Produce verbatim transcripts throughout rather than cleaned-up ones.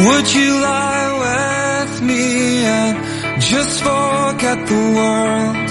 Would you lie with me and just forget the world?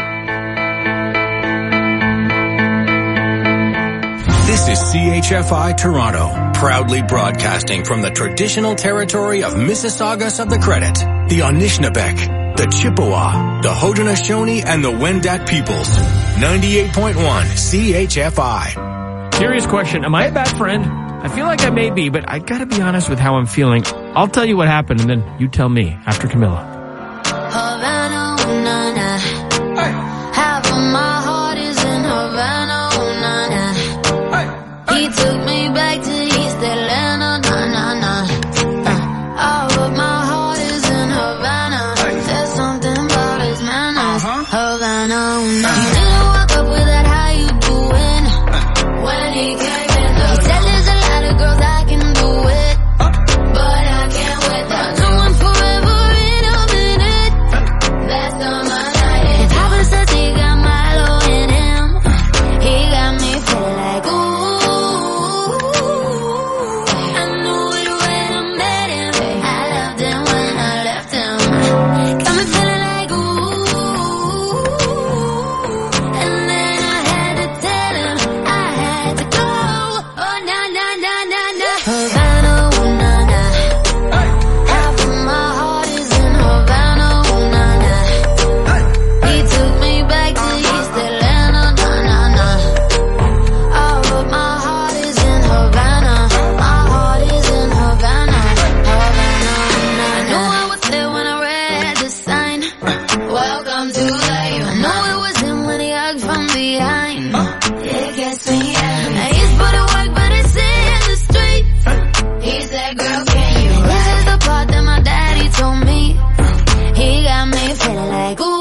This is C H F I Toronto, proudly broadcasting from the traditional territory of Mississaugas of the Credit, the Anishinaabeg, the Chippewa, the Haudenosaunee, and the Wendat peoples. ninety-eight point one C H F I. Serious question. Am I a bad friend? I feel like I may be, but I gotta be honest with how I'm feeling. I'll tell you what happened, and then you tell me after Camilla. Havana, oh, na, na. Hey. Half of my heart is in Havana, oh, na, na. Hey. He took me back to East Atlanta, na, na, na. Uh, all of my heart is in Havana. Hey. There's something about his manners. Uh-huh. Havana, oh, na. He didn't walk up with that, how you doing? Uh. When he came in the he said there's a lot of girls I can do it, uh. but I can't wait that no one forever in a minute. That's on my night. And Papa says he got Milo in him. He got me feeling like ooh. I knew it when I met him. I loved him when I left him. Got me feeling like ooh. And then I had to tell him I had to go. Oh na na na na na. Havana, oh na na. Half of my heart is in Havana, oh na na. He took me back to East Atlanta, na na na. All of my heart is in Havana. My heart is in Havana, Havana, oh na na. I knew I was there when I read the sign. Welcome to life. I know it was him when he hugged from behind. It gets me angry. I used to put it work, but it's in the streets. He said, girl, can you ride? This is the part that my daddy told me. He got me feeling like ooh.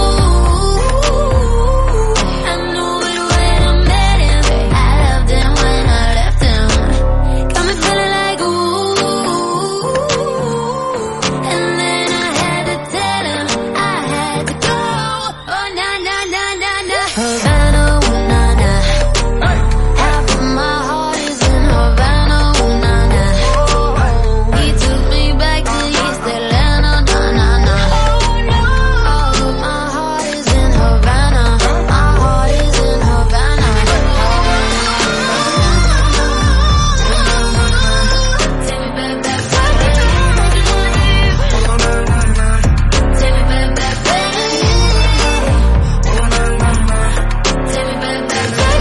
I knew it when I met him. I loved him when I left him. Got me feeling like ooh. And then I had to tell him I had to go. Oh na na na na na. Havana, oh na na. Half of my heart is in Havana, oh na na. He took me back to East Atlanta, na na na. All of my heart is in Havana. My heart is in Havana. Take me back, back, back. Take me back, back, back. Take me back, back, back.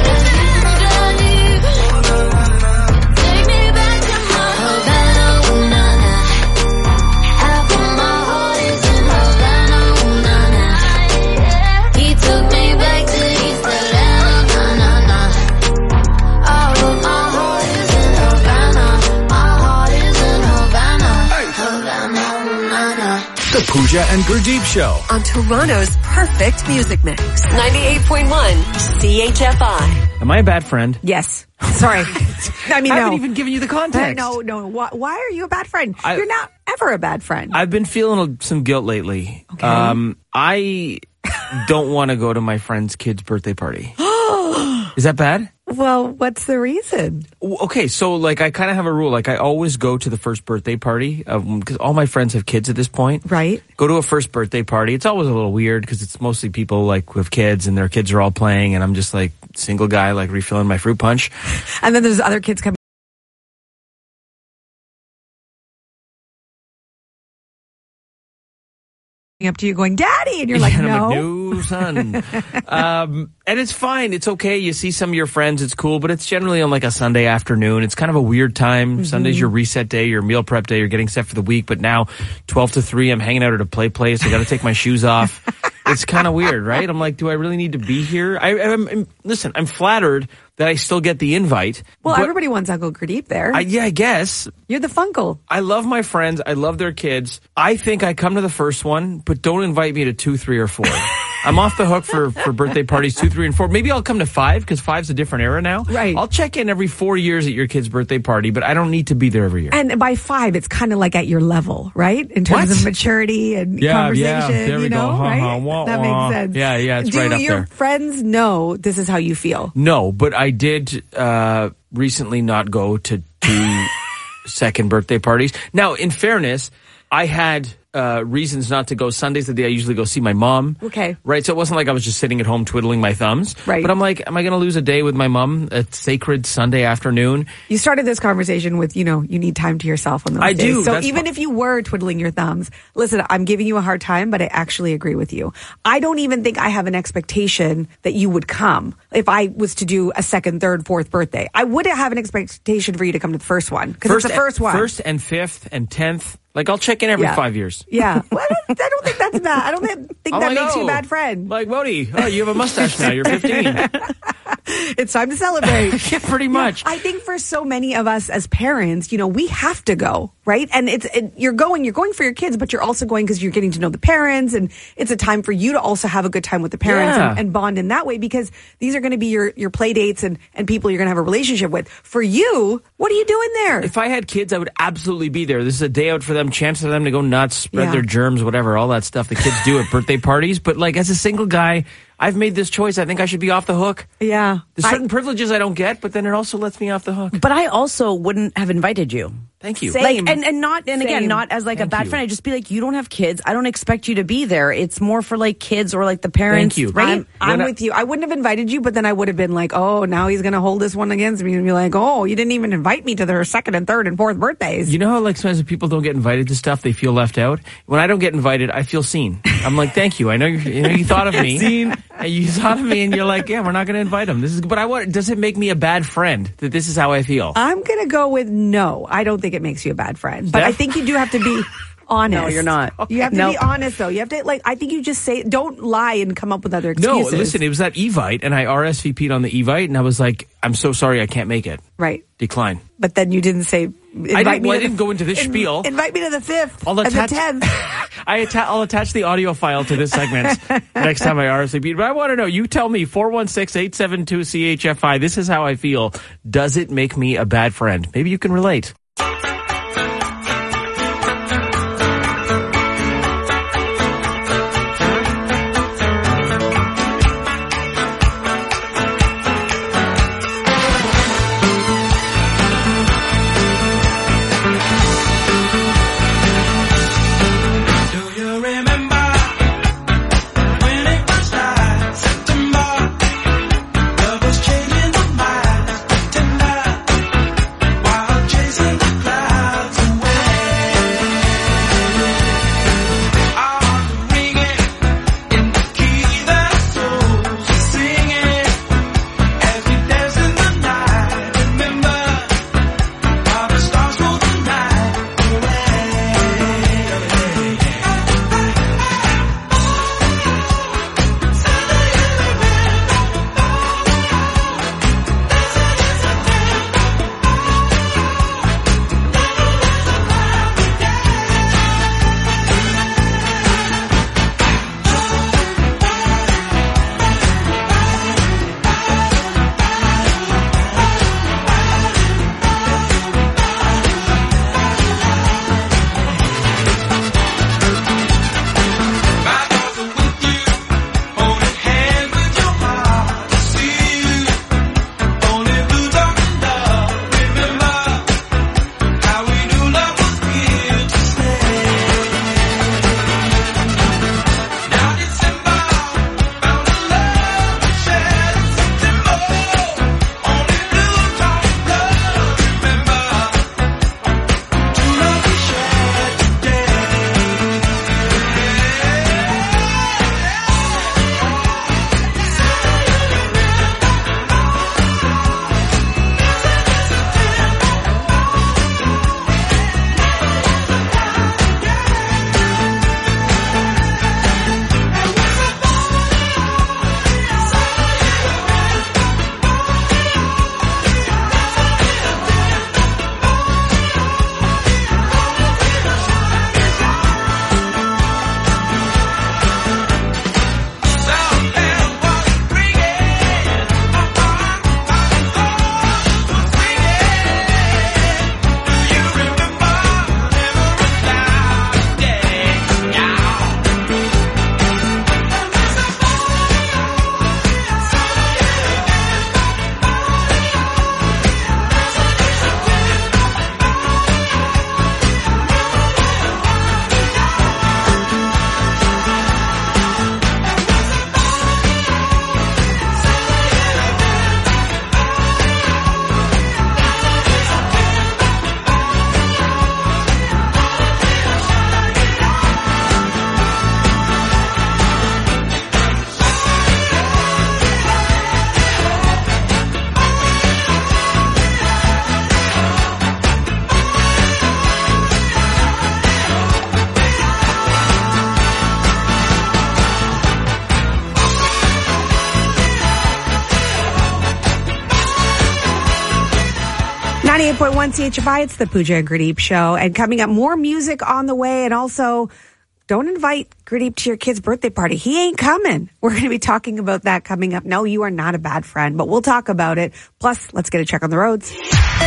Take me back to my Havana, oh na na. Half of my heart is in Havana, oh na na. He took me back to East Atlanta, na na na. All of my heart is in Havana. My heart is in Havana, Havana, oh na na. The Pooja and Gurdeep Show. On Toronto's perfect music mix. ninety-eight point one C H F I. Am I a bad friend? Yes. Sorry. I mean, I no. haven't even given you the context. No, no. Why, why are you a bad friend? I- You're not ever a bad friend. I've been feeling some guilt lately. Okay. Um, I don't want to go to my friend's kid's birthday party. Is that bad? Well, what's the reason? W- Okay, so like I kind of have a rule. Like I always go to the first birthday party because all my friends have kids at this point. Right. Go to a first birthday party. It's always a little weird because it's mostly people like with kids and their kids are all playing, and I'm just like single guy like refilling my fruit punch. And then there's other kids coming up to you going, Daddy! And you're like, And I'm no. like, no, son. um, and it's fine. It's okay. You see some of your friends. It's cool. But it's generally on like a Sunday afternoon. It's kind of a weird time. Mm-hmm. Sunday's your reset day, your meal prep day. You're getting set for the week. But now, twelve to three, I'm hanging out at a play place. I got to take my shoes off. It's kind of weird, right? I'm like, do I really need to be here? I, I'm, I'm, listen, I'm flattered that I still get the invite. Well, but everybody wants Uncle Gurdeep there. I, yeah, I guess. You're the Funkle. I love my friends. I love their kids. I think I come to the first one, but don't invite me to two, three, or four. I'm off the hook for, for birthday parties two, three, and four. Maybe I'll come to five because five's a different era now. Right. I'll check in every four years at your kid's birthday party, but I don't need to be there every year. And by five, it's kind of like at your level, right? In terms What? of maturity and Yeah, conversation, yeah, there we you go. know, Ha, right? ha, wah, that wah. makes sense. Yeah, yeah, it's Do right up your there. friends know this is how you feel? No, but I did uh, recently not go to two second birthday parties. Now, in fairness, I had uh, reasons not to go. Sunday's the day I usually go see my mom. Okay. Right? So it wasn't like I was just sitting at home twiddling my thumbs. Right. But I'm like, am I going to lose a day with my mom, a sacred Sunday afternoon? You started this conversation with, you know, you need time to yourself on those I days. do. So That's even fu- if you were twiddling your thumbs, listen, I'm giving you a hard time, but I actually agree with you. I don't even think I have an expectation that you would come if I was to do a second, third, fourth birthday. I would have an expectation for you to come to the first one because it's the first one. First and fifth and tenth. Like, I'll check in every Yeah. five years. Yeah. Well, I, don't, I don't think that's bad. I don't think, think I'm that like, makes you oh, a bad friend. Like, Modi, oh, you have a mustache now. You're fifteen. It's time to celebrate. Yeah, pretty much. I think for so many of us as parents, you know, we have to go, right? And it's it, you're going, you're going for your kids, but you're also going because you're getting to know the parents, and it's a time for you to also have a good time with the parents Yeah. and, and bond in that way, because these are going to be your your play dates and and people you're going to have a relationship with. For you, what are you doing there? If I had kids, I would absolutely be there. This is a day out for them, chance for them to go nuts, spread Yeah. their germs, whatever, all that stuff the kids do at birthday parties. But like, as a single guy, I've made this choice. I think I should be off the hook. Yeah, There's certain privileges I don't get, but then it also lets me off the hook. But I also wouldn't have invited you. Thank you. Same. Like, and, and not, and again, Same. not as like Thank a bad you. friend. I just be like, you don't have kids. I don't expect you to be there. It's more for like kids or like the parents. Thank you. Right? I'm, I'm When I- with you. I wouldn't have invited you, but then I would have been like, oh, now he's going to hold this one against me and be like, oh, you didn't even invite me to their second and third and fourth birthdays. You know how like sometimes when people don't get invited to stuff, they feel left out? When I don't get invited, I feel seen. I'm like, thank you. I know, you're, you know you thought of me. Seen. You thought of me and you're like, yeah, we're not going to invite him. This is, but I want, does it make me a bad friend that this is how I feel? I'm going to go with no. I don't think it makes you a bad friend. But Steph? I think you do have to be honest. No, you're not. You have to Nope. be honest, though. You have to, like, I think you just say, don't lie and come up with other No, excuses. listen, it was that Evite, and I R S V P'd on the Evite, and I was like, I'm so sorry I can't make it. Right. Decline. But then you didn't say, invite I didn't, me well, I to the- didn't go into this in- spiel. Invite me to the fifth I'll and the attach, tenth. I atta- I'll attach the audio file to this segment next time I R S V P. But I want to know, you tell me, four one six, eight seven two, C H F I, this is how I feel. Does it make me a bad friend? Maybe you can relate. Do you remember when it was like September? Love was changing the minds of tender while chasing ninety-eight point one C H F I, it's the Pooja and Gurdeep show. And coming up, more music on the way. And also, don't invite Gurdeep to your kid's birthday party. He ain't coming. We're going to be talking about that coming up. No, you are not a bad friend, but we'll talk about it. Plus, let's get a check on the roads.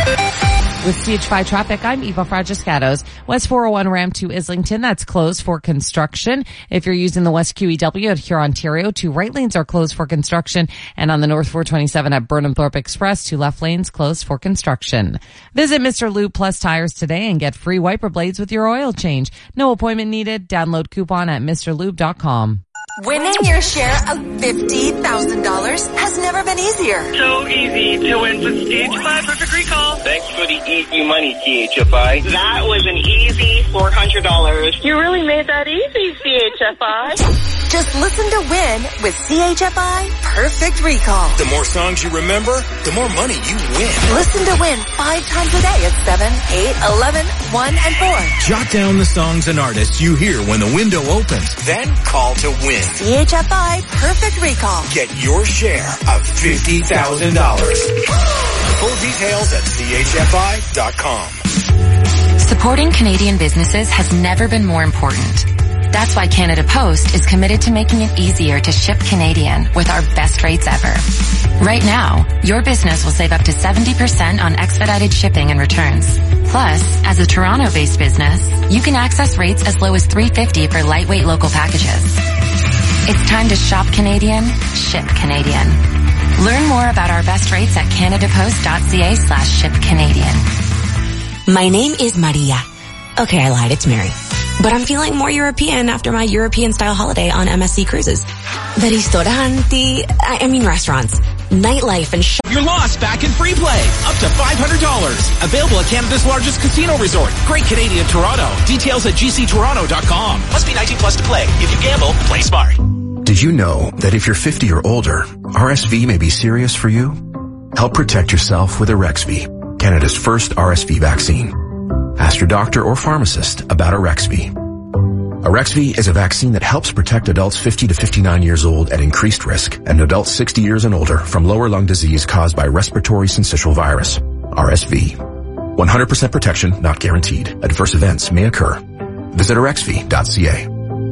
With C H F I traffic, I'm Eva Fragiscatos. West four oh one ramp to Islington, that's closed for construction. If you're using the West Q E W at Huron, Ontario, two right lanes are closed for construction. And on the North four twenty-seven at Burnham Thorpe Express, two left lanes closed for construction. Visit Mister Lube Plus Tires today and get free wiper blades with your oil change. No appointment needed. Download coupon at Mr Lube dot com. Winning your share of fifty thousand dollars has never been easier. So easy to win with C H F I Perfect Recall. Thanks for the easy money, C H F I. That was an easy four hundred dollars. You really made that easy, C H F I. Just listen to win with C H F I Perfect Recall. The more songs you remember, the more money you win. Listen to win five times a day at seven, eight, eleven, one, and four. Jot down the songs and artists you hear when the window opens. Then call to win. C H F I Perfect Recall. Get your share of fifty thousand dollars. Full details at C H F I dot com. Supporting Canadian businesses has never been more important. That's why Canada Post is committed to making it easier to ship Canadian with our best rates ever. Right now, your business will save up to seventy percent on expedited shipping and returns. Plus, as a Toronto-based business, you can access rates as low as three dollars and fifty cents for lightweight local packages. It's time to shop Canadian, ship Canadian. Learn more about our best rates at canadapost.ca slash ship Canadian. My name is Maria. Okay, I lied, it's Mary. But I'm feeling more European after my European-style holiday on M S C Cruises. The ristoranti, I mean restaurants, nightlife and sh- You're lost back in free play. Up to five hundred dollars. Available at Canada's largest casino resort. Great Canadian Toronto. Details at g c toronto dot com. Must be nineteen plus to play. If you gamble, play smart. Did you know that if you're fifty or older, R S V may be serious for you? Help protect yourself with Arexvy, Canada's first R S V vaccine. Ask your doctor or pharmacist about Arexvy. Arexvy is a vaccine that helps protect adults fifty to fifty-nine years old at increased risk and adults sixty years and older from lower lung disease caused by respiratory syncytial virus, R S V. one hundred percent protection not guaranteed. Adverse events may occur. Visit arexvy dot c a.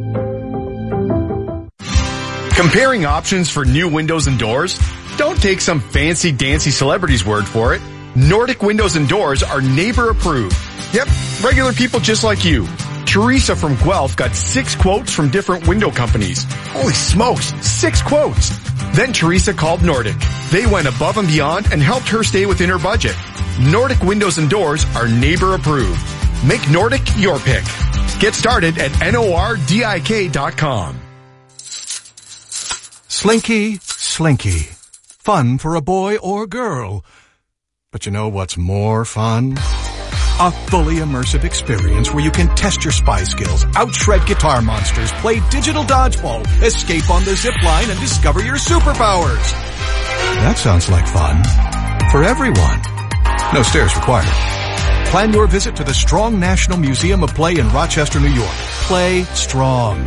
Comparing options for new windows and doors? Don't take some fancy dancy celebrity's word for it. Nordic Windows and Doors are neighbor approved. Yep, regular people just like you. Teresa from Guelph got six quotes from different window companies. Holy smokes, six quotes. Then Teresa called Nordic. They went above and beyond and helped her stay within her budget. Nordic Windows and Doors are neighbor approved. Make Nordic your pick. Get started at nordik dot com. Slinky, Slinky. Fun for a boy or girl. But you know what's more fun? A fully immersive experience where you can test your spy skills, outshred guitar monsters, play digital dodgeball, escape on the zip line, and discover your superpowers. That sounds like fun. For everyone. No stairs required. Plan your visit to the Strong National Museum of Play in Rochester, New York. Play strong.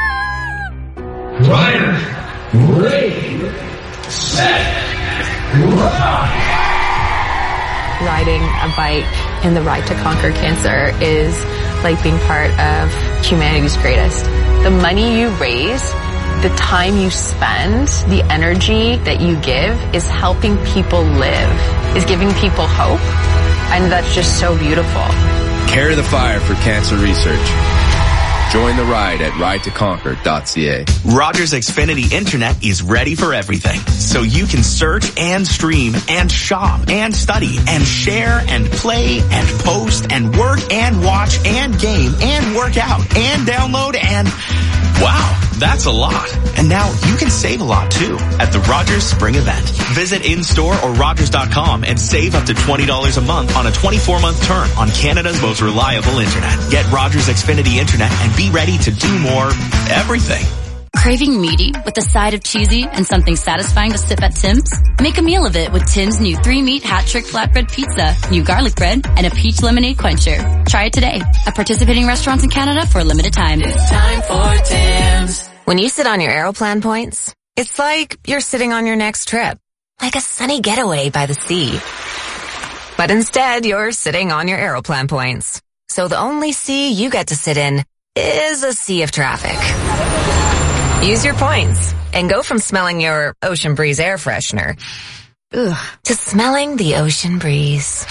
Ryder, ready, set, rock. Riding a bike in the Ride to Conquer Cancer is like being part of humanity's greatest. The money you raise, the time you spend, the energy that you give is helping people live, is giving people hope, and that's just so beautiful. Carry the fire for cancer research. Join the ride at ride to conquer dot c a. Rogers Xfinity Internet is ready for everything. So you can search and stream and shop and study and share and play and post and work and watch and game and work out and download and... Wow, that's a lot. And now you can save a lot too at the Rogers Spring Event. Visit in-store or rogers dot com and save up to twenty dollars a month on a twenty-four month term on Canada's most reliable internet. Get Rogers Xfinity Internet and be ready to do more everything. Craving meaty with a side of cheesy and something satisfying to sip at Tim's? Make a meal of it with Tim's new three-meat hat-trick flatbread pizza, new garlic bread, and a peach lemonade quencher. Try it today at participating restaurants in Canada for a limited time. It's time for Tim's. When you sit on your Aeroplan points, it's like you're sitting on your next trip. Like a sunny getaway by the sea. But instead, you're sitting on your Aeroplan points. So the only sea you get to sit in is a sea of traffic. Use your points and go from smelling your Ocean Breeze air freshener ugh, to smelling the ocean breeze.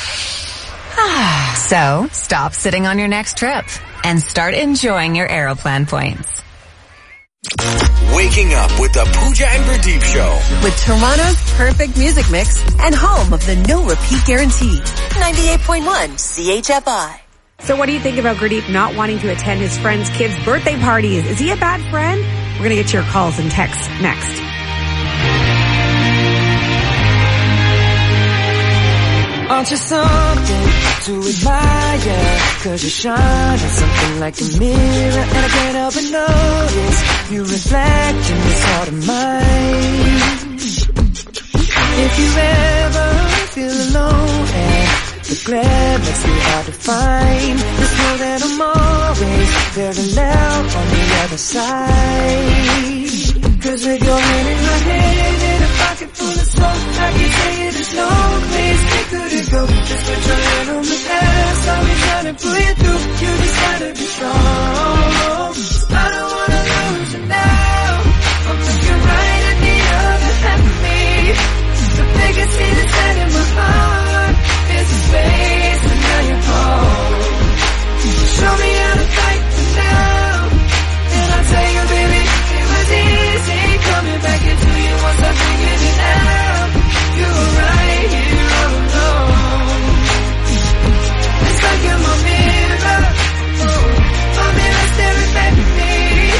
So stop sitting on your next trip and start enjoying your Aeroplan points. Waking up with the Pooja and Gurdeep Show. With Toronto's perfect music mix and home of the no repeat guarantee. ninety-eight point one C H F I. So what do you think about Gurdeep not wanting to attend his friends' kids' birthday parties? Is he a bad friend? We're going to get your calls and texts next. Aren't you something to admire? Cause you shine on something like a mirror, and I can't help but notice you reflect in this heart of mine. If you ever feel alone and the glare makes me hard to find, just know that I'm always very loud on the other side. Cause with your hand in my hand and a pocket full of soap, I can tell you there's no place we couldn't go. Just put your hand on the past, I'll be trying to pull you through. You just gotta be strong. I don't wanna lose you now. I'm looking right at the other half of me. The biggest thing that's set in my heart is the space, and now you're home. Show me how to fight for now, and I'll tell you, baby, it was easy coming back into you once I figured it out. You were right here all alone. It's like you're my mirror, my mirror staring back at me.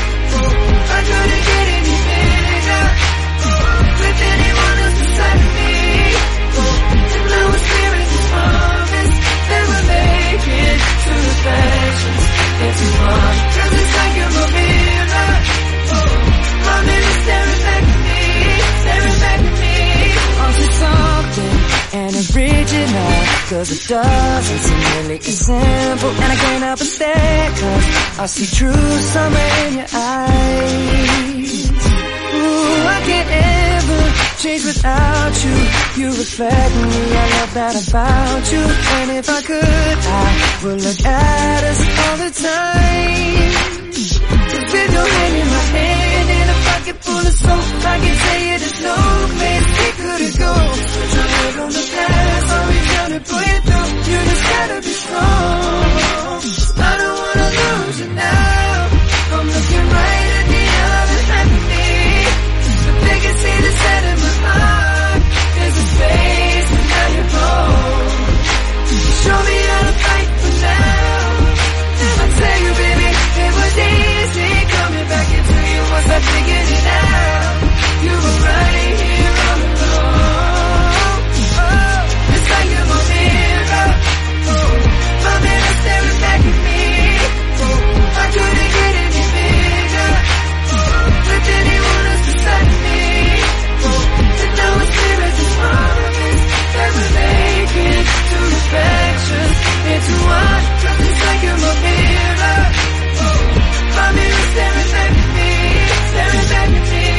I couldn't get any bigger with anyone else beside me. And now it's clear as this promise that we're making two reflections into one. Cause it's like you're my mirror, my mirror staring back at me, staring back at me. Onto something and original, cause it doesn't seem really as simple. And I can't help but stare, cause I see true summer in your eyes. Ooh, I can't ever change without you. You reflect me, I love that about you. And if I could, I would look at us all the time. Cause with your hand in my hand and a pocket full of soap, I can tell you there's no place we couldn't go. Put your head on the past, I'll be trying to pull you through. You just gotta be strong. I don't wanna lose you now. I'm looking right at the other half of me. The biggest thing that's set in my heart is the space, and now you're home. Show me how to fight for now, and I tell you, baby, it was easy coming back into you once I figured it out. You were right here all alone. Oh, it's like you're my mirror, oh, my mirror staring back at me. Oh, I couldn't get any bigger with anyone else beside me. Oh, and now it's clear as this promise that we're making two reflections into one. Cause it's like you're my mirror, oh, my mirror staring back at me, staring back at me.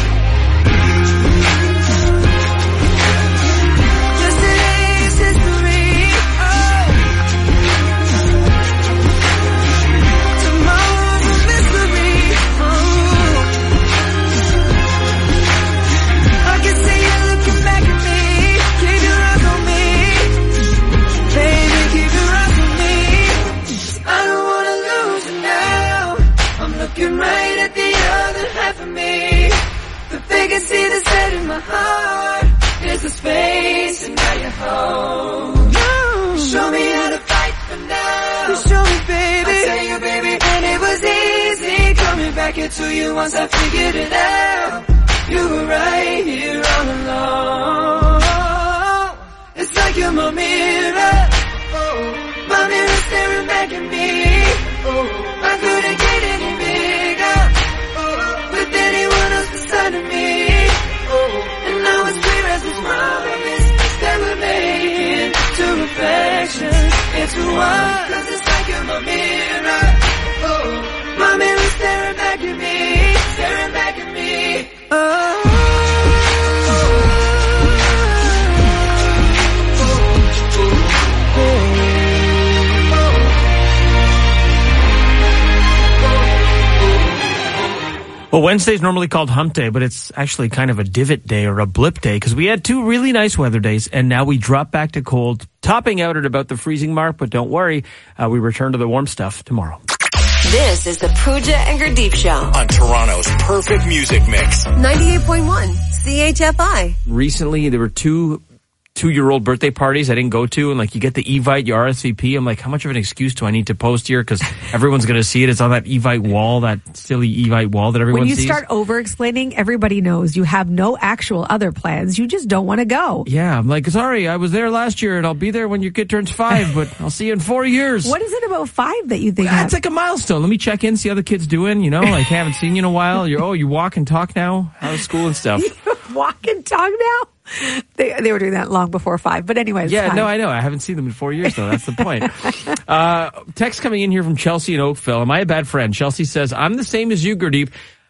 Yesterday's history, oh, tomorrow's a mystery, oh. I can see you looking back at me, keep your eyes on me, baby, keep your eyes on me. I don't wanna lose you now, I'm looking right at the other half of me. The biggest thing that's set in my heart is the space, and now you're home. Show me how to fight for now. You show me, baby. I tell you, baby, and it was easy coming back into you once I figured it out. You were right here all alone. It's like you're my mirror, oh, my mirror staring back at me. Oh, I couldn't get any bigger oh, with anyone else beside of me. Oh, and now it's clear as this promise that we're making two reflections into one. Cause it's like you're my mirror, oh, my mirror staring back at me, staring back at me. Oh. Well, Wednesday's normally called hump day, but it's actually kind of a divot day or a blip day because we had two really nice weather days, and now we drop back to cold, topping out at about the freezing mark. But don't worry, uh, we return to the warm stuff tomorrow. This is the Pooja and Gurdeep Show on Toronto's perfect music mix. ninety-eight point one C H F I. Recently, there were two two-year-old birthday parties I didn't go to, and like you get the Evite, you R S V P. I'm like, how much of an excuse do I need to post here? Because everyone's going to see it. It's on that Evite wall, that silly Evite wall that everyone sees. When you sees. start over-explaining, everybody knows you have no actual other plans. You just don't want to go. Yeah, I'm like, sorry, I was there last year, and I'll be there when your kid turns five, but I'll see you in four years. What is it about five that you think? Well, it's like a milestone. Let me check in, see how the kid's doing. You know, like haven't seen you in a while. You're oh, you walk and talk now. How's school and stuff? You walk and talk now. They they were doing that long before five. But anyways, yeah, fine. no, I know. I haven't seen them in four years though. That's the point. uh, text coming in here from Chelsea in Oakville. Am I a bad friend? Chelsea says, I'm the same as you, Gurdeep.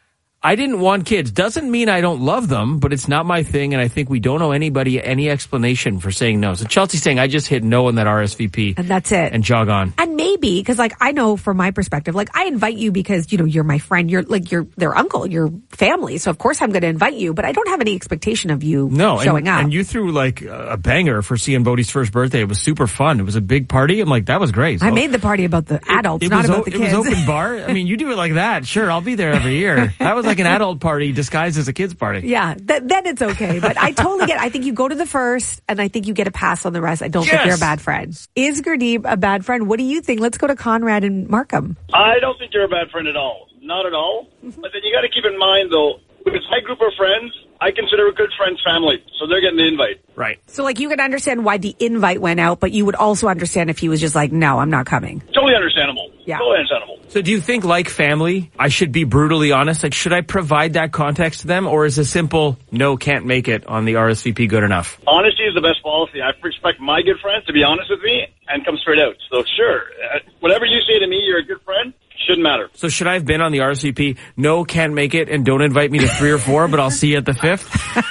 I didn't want kids. Doesn't mean I don't love them, but it's not my thing, and I think we don't owe anybody any explanation for saying no. So Chelsea's saying, I just hit no on that R S V P. And that's it. And jog on. And maybe, because like I know from my perspective, like I invite you because, you know, you're my friend, you're like you're their uncle, you're family. So of course I'm going to invite you, but I don't have any expectation of you no, showing and, up. And you threw like a banger for seeing Bodhi's first birthday. It was super fun. It was a big party. I'm like, that was great. So I made the party about the adults, it, it not was about o- the kids. It was open bar. I mean, you do it like that. Sure, I'll be there every year. That was like an adult party disguised as a kids party. Yeah, th- then it's okay. But I totally get it. I think you go to the first, and I think you get a pass on the rest. I don't Yes. think you're a bad friend. Is Gurdeep a bad friend? What do you think? Let's go to Conrad and Markham. I don't think you're a bad friend at all. Not at all. But then you got to keep in mind, though, if it's my group of friends, I consider a good friend's family, so they're getting the invite. Right. So, like, you can understand why the invite went out, but you would also understand if he was just like, no, I'm not coming. Totally understandable. Yeah. Totally understandable. So do you think, like family, I should be brutally honest? Like, should I provide that context to them, or is a simple, no, can't make it on the R S V P good enough? Honesty is the best policy. I respect my good friends to be honest with me and come straight out. So, sure, uh, whatever you say to me, you're a good friend. Shouldn't matter. So should I have been on the R S V P, no, can't make it, and don't invite me to three or four, but I'll see you at the fifth?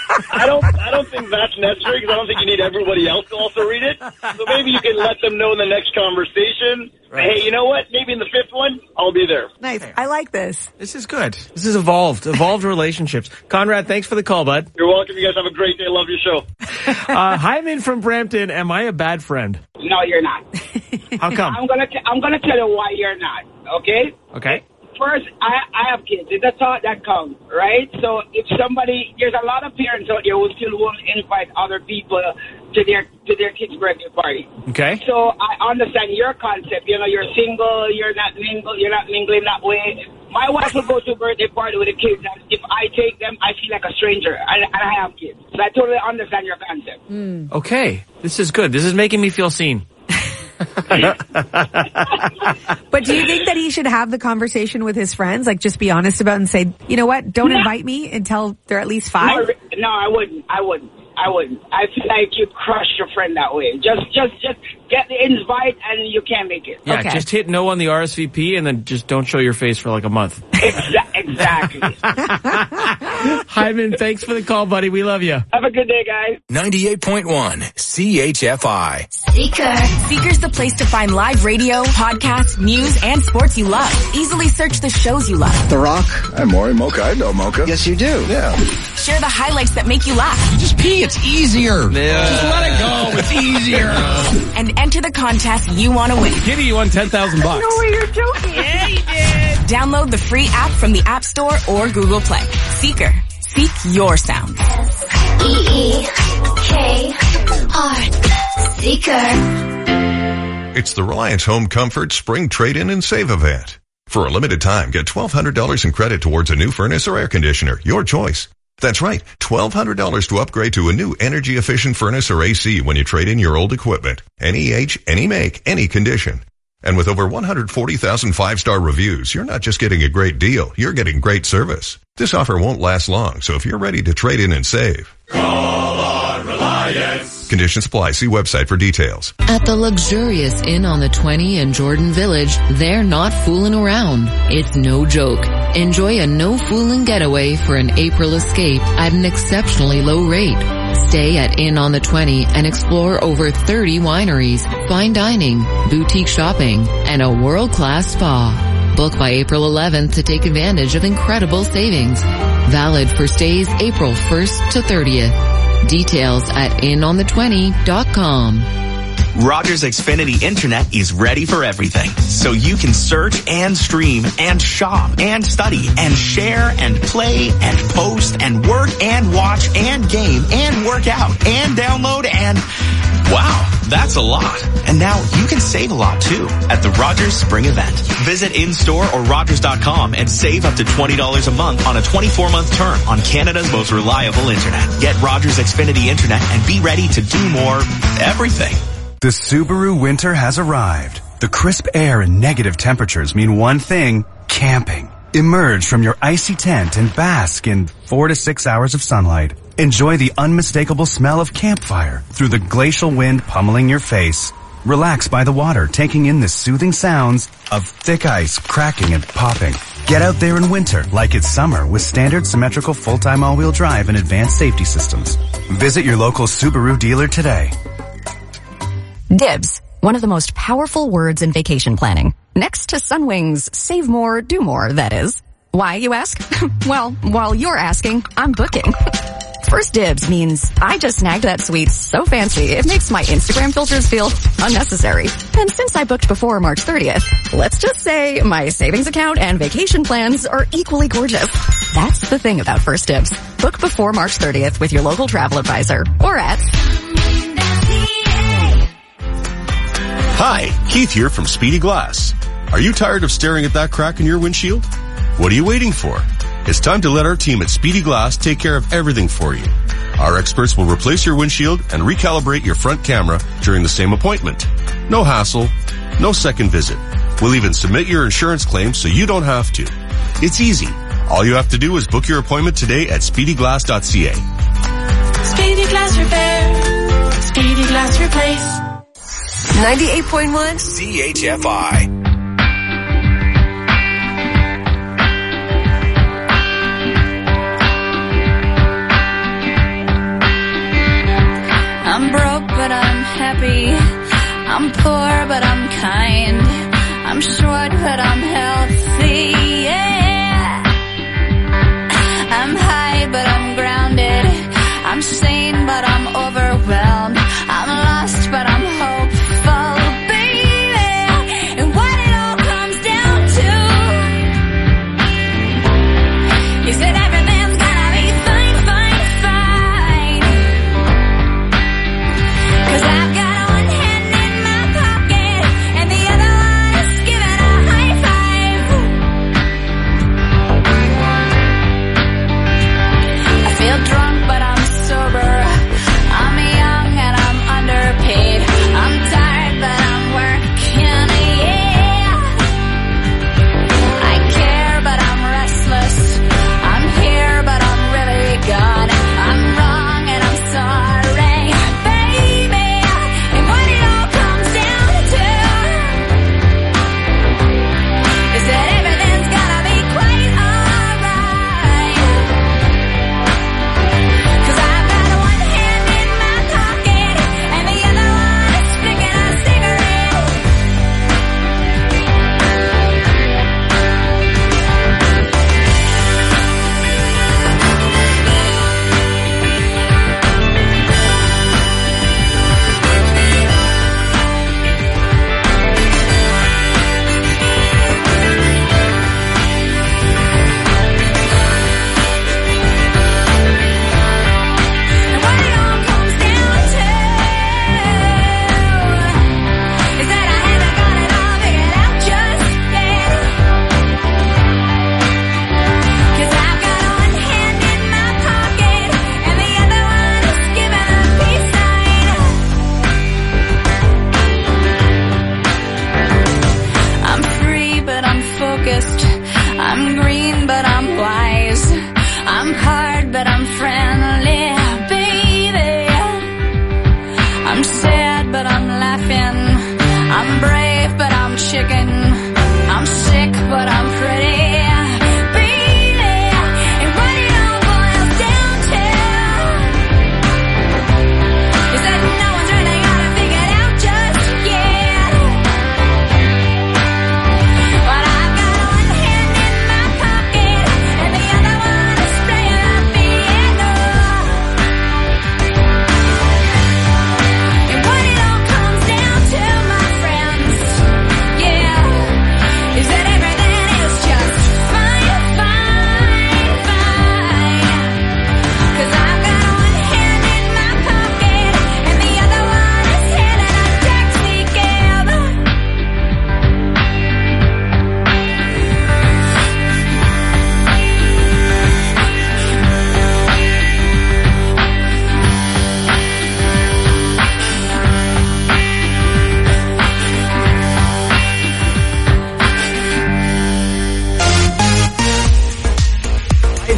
I don't I don't think that's necessary because I don't think you need everybody else to also read it. So maybe you can let them know in the next conversation, right. Hey, you know what? Maybe in the fifth one, I'll be there. Nice. I like this. This is good. This is evolved. Evolved relationships. Conrad, thanks for the call, bud. You're welcome. You guys have a great day. Love your show. uh, hi, I'm in from Brampton. Am I a bad friend? No, you're not. How come? I'm gonna t- I'm gonna tell you why you're not. Okay. Okay. First, I I have kids. It's a thought that counts, right? So if somebody, there's a lot of parents out there who still won't invite other people to their to their kids' birthday party. Okay. So I understand your concept. You know, you're single. You're not mingle. You're not mingling that way. My wife will go to a birthday party with the kids, and if I take them, I feel like a stranger, and, and I have kids. So I totally understand your concept. Mm. Okay. This is good. This is making me feel seen. But do you think that he should have the conversation with his friends? Like, just be honest about it and say, you know what? Don't No. invite me until they're at least five. No, no, I wouldn't. I wouldn't. I wouldn't. I feel like you'd crush your friend that way. Just, just, just get the invite and you can't make it. Yeah, just hit no on the R S V P and then just don't show your face for like a month. Exa- exactly. Hyman, thanks for the call, buddy. We love you. Have a good day, guys. ninety-eight point one C H F I. Seeker. Seeker's the place to find live radio, podcasts, news, and sports you love. Easily search the shows you love. The Rock. I'm Maury Mocha. I know Mocha. Yes, you do. Yeah. Share the highlights that make you laugh. Just pee. It's easier. Yeah. Just let it go. It's easier. And enter the contest you want to win. Kitty, you won ten thousand bucks. No way, you're joking. Yeah, you did. Download the free app from the App Store or Google Play. Seeker. Seek your sound. E E K R. Seeker. It's the Reliance Home Comfort Spring Trade-In and Save event. For a limited time, get twelve hundred dollars in credit towards a new furnace or air conditioner, your choice. That's right, twelve hundred dollars to upgrade to a new energy-efficient furnace or A C when you trade in your old equipment. Any age, any make, any condition. And with over one hundred forty thousand five-star reviews, you're not just getting a great deal, you're getting great service. This offer won't last long, so if you're ready to trade in and save, call on Reliance. Conditions apply. See website for details. At the luxurious Inn on the twenty in Jordan Village, they're not fooling around. It's no joke. Enjoy a no-fooling getaway for an April escape at an exceptionally low rate. Stay at Inn on the twenty and explore over thirty wineries, fine dining, boutique shopping, and a world-class spa. Book by April eleventh to take advantage of incredible savings. Valid for stays April first to thirtieth. Details at in on the twenty dot com. Rogers Xfinity Internet is ready for everything, so you can search and stream and shop and study and share and play and post and work and watch and game and work out and download and... Wow, that's a lot. And now you can save a lot too at the Rogers Spring Event. Visit in-store or Rogers dot com and save up to twenty dollars a month on a twenty-four month term on Canada's most reliable internet. Get Rogers Xfinity Internet and be ready to do more everything. The Subaru winter has arrived. The crisp air and negative temperatures mean one thing, camping. Emerge from your icy tent and bask in four to six hours of sunlight. Enjoy the unmistakable smell of campfire through the glacial wind pummeling your face. Relax by the water, taking in the soothing sounds of thick ice cracking and popping. Get out there in winter like it's summer with standard symmetrical full-time all-wheel drive and advanced safety systems. Visit your local Subaru dealer today. Dibs, one of the most powerful words in vacation planning. Next to Sunwing's save more, do more, that is. Why, you ask? Well, while you're asking, I'm booking. First Dibs means I just snagged that suite so fancy it makes my Instagram filters feel unnecessary. And since I booked before March thirtieth, let's just say my savings account and vacation plans are equally gorgeous. That's the thing about First Dibs. Book before March thirtieth with your local travel advisor or at... Hi, Keith here from Speedy Glass. Are you tired of staring at that crack in your windshield? What are you waiting for? It's time to let our team at Speedy Glass take care of everything for you. Our experts will replace your windshield and recalibrate your front camera during the same appointment. No hassle, no second visit. We'll even submit your insurance claim so you don't have to. It's easy. All you have to do is book your appointment today at speedy glass dot c a. Speedy Glass Repair. Speedy Glass Replace. ninety-eight point one C H F I. I'm broke, but I'm happy. I'm poor, but I'm kind. I'm short, but I'm healthy, yeah. I'm high, but I'm grounded. I'm sane, but I'm overwhelmed. I'm lost, but I'm hopeful, baby. And what it all comes down to is that everything's gonna be fine, fine, fine. 'Cause I've got one hand in my pocket and the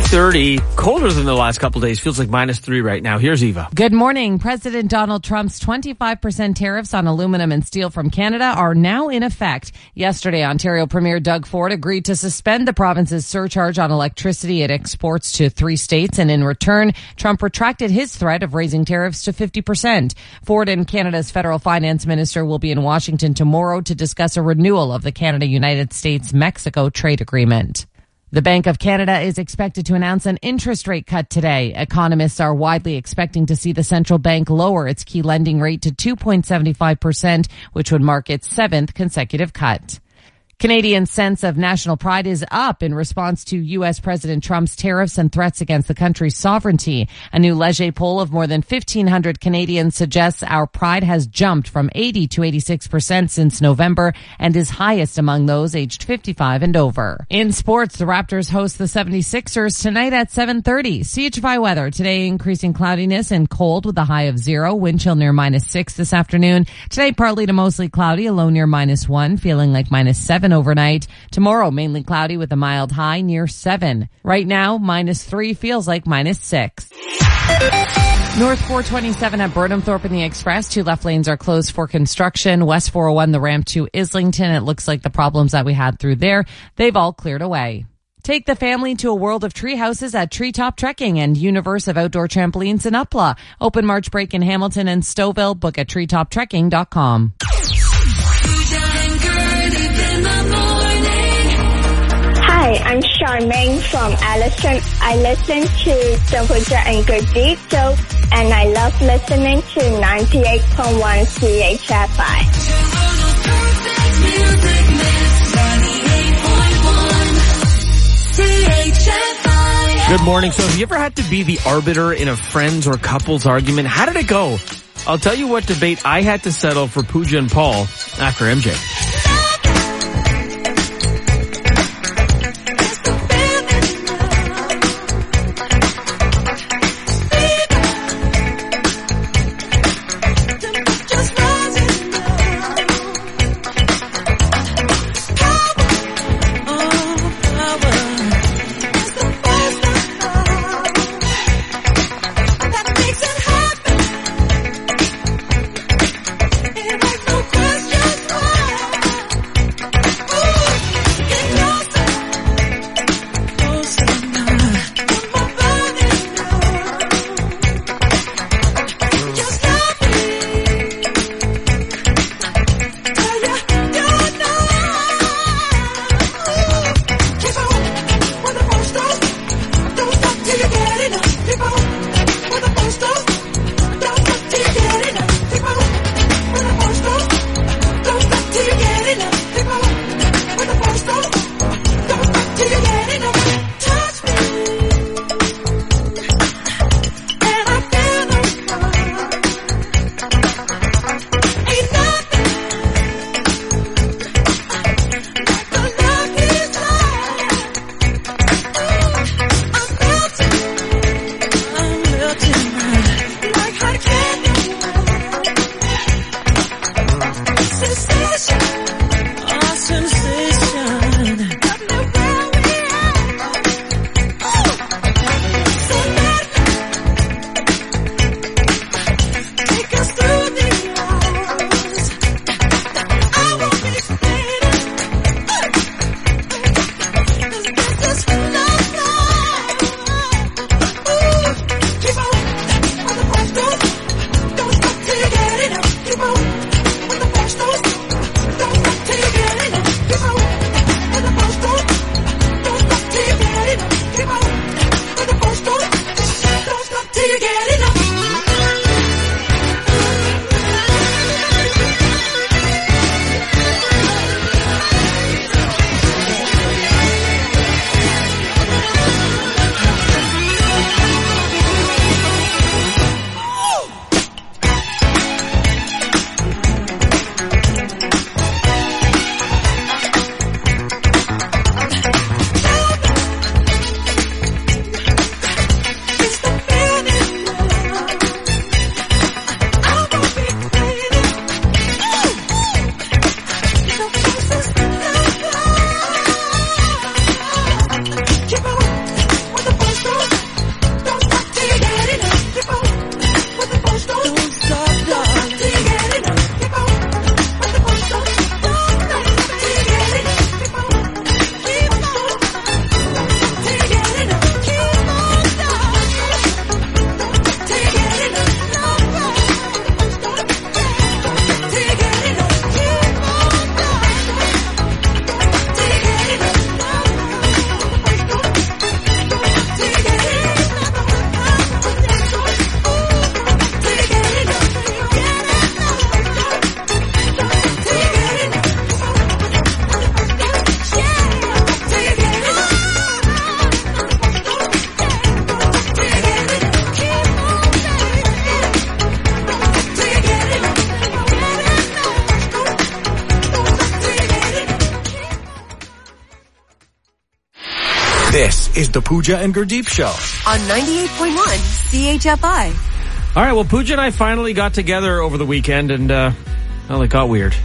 thirty. Colder than the last couple of days. Feels like minus three right now. Here's Eva. Good morning. President Donald Trump's twenty-five percent tariffs on aluminum and steel from Canada are now in effect. Yesterday, Ontario Premier Doug Ford agreed to suspend the province's surcharge on electricity it exports to three states, and in return, Trump retracted his threat of raising tariffs to fifty percent. Ford and Canada's federal finance minister will be in Washington tomorrow to discuss a renewal of the Canada-United States-Mexico trade agreement. The Bank of Canada is expected to announce an interest rate cut today. Economists are widely expecting to see the central bank lower its key lending rate to two point seven five percent, which would mark its seventh consecutive cut. Canadians' sense of national pride is up in response to U S. President Trump's tariffs and threats against the country's sovereignty. A new Leger poll of more than fifteen hundred Canadians suggests our pride has jumped from eighty to eighty-six percent since November and is highest among those aged fifty-five and over. In sports, the Raptors host the seventy-sixers tonight at seven thirty. C H F I weather. Today, increasing cloudiness and cold with a high of zero. Wind chill near minus six this afternoon. Today, partly to mostly cloudy, a low near minus one, feeling like minus seven overnight. Tomorrow, mainly cloudy with a mild high near seven. Right now, minus three feels like minus six. North four twenty-seven at Burnhamthorpe in the Express. Two left lanes are closed for construction. West four oh one, the ramp to Islington. It looks like the problems that we had through there, they've all cleared away. Take the family to a world of tree houses at Treetop Trekking and Universe of Outdoor Trampolines in Upla. Open March break in Hamilton and Stouffville. Book at treetop trekking dot com. Hi, I'm Charmaine from Allison. I listen to the Pooja and Gurdeep show, and I love listening to ninety-eight point one C H F I. Good morning. So have you ever had to be the arbiter in a friend's or couple's argument? How did it go? I'll tell you what debate I had to settle for Pooja and Paul after M J. This is the Pooja and Gurdeep Show. On ninety-eight point one C H F I. All right, well, Pooja and I finally got together over the weekend, and, uh, well, it got weird.